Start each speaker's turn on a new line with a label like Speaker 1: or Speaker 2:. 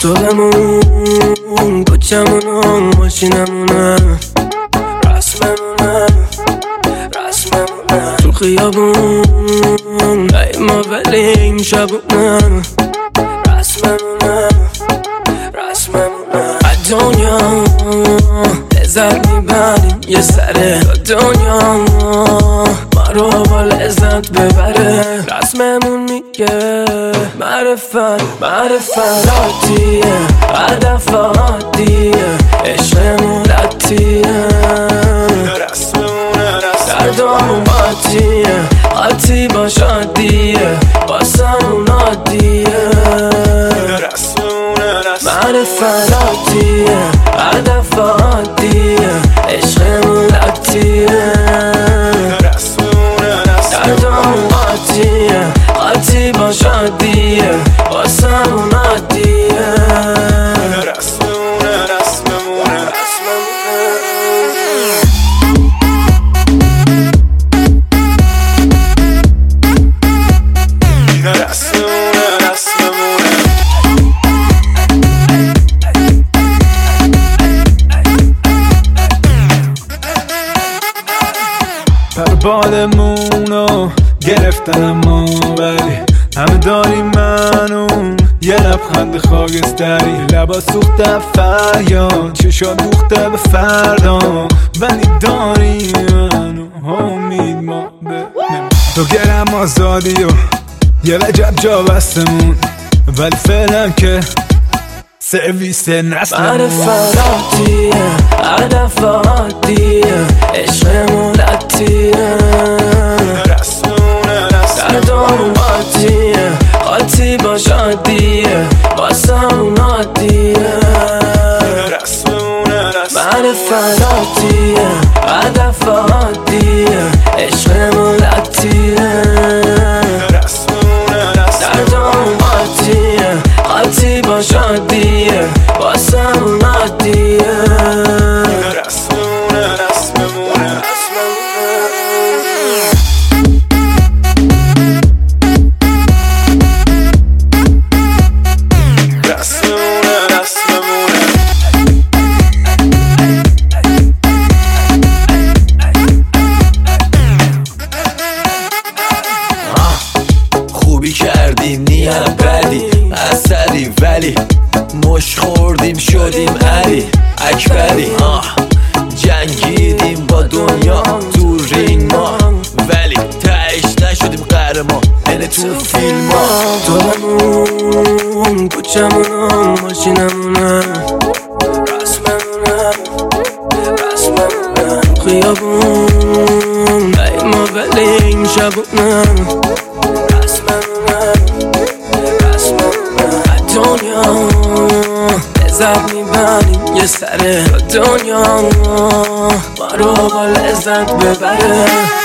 Speaker 1: تو بمون، کوچمونم، ماشینمونم، رسممونم تو خیابون، ای ما ولی این شبونم، رسممونم از دنیا لذت میبریم یه سره، دنیا ما رو با لذت ببره. رسممون میگه معرفت عادیه، هدف عادیه، عشقمون لطیه، دردامون قاطی با شادیه، واسمون عادیه، معرفت عادیه، هدف عادیه، عشقمون لطیه، دردامون قاطی با شادیه، واسمون عادیه.
Speaker 2: بالمونو گرفتن اما ولی همه داریم منو یه لبخند خاکستری، لبا سوخته فریاد، چشا دوخته به فردا، ولی داریم منو امید ما به تو گرم آزادی و یه وجب جا بستمون، ولی فعلا که سرویس نسلمون.
Speaker 1: معرفت عادیه، هدف عادیه، عشقمون لطیه، دردامون قاطی با شادیه، واسمون عادیه، معرفت عادیه، هدف عادیه، عشقمون لطیه، دردامون قاطی با شادیه، واسمون عادیه.
Speaker 3: خوبی کردیم نیت بدی اثری، ولی مش خوردیم شدیم علی اکبری. جنگیدیم با دنیا تو رینگ ما، ولی تهش نشدیم قهرمان اینه تو فیلم ها.
Speaker 1: تو بمون، کوچمونم، ماشینمونم، رسممونم خیابون، ای ما ولی این شبونم، دنیا لذت میبریم یه سره، دنیا ما رو با لذت ببره.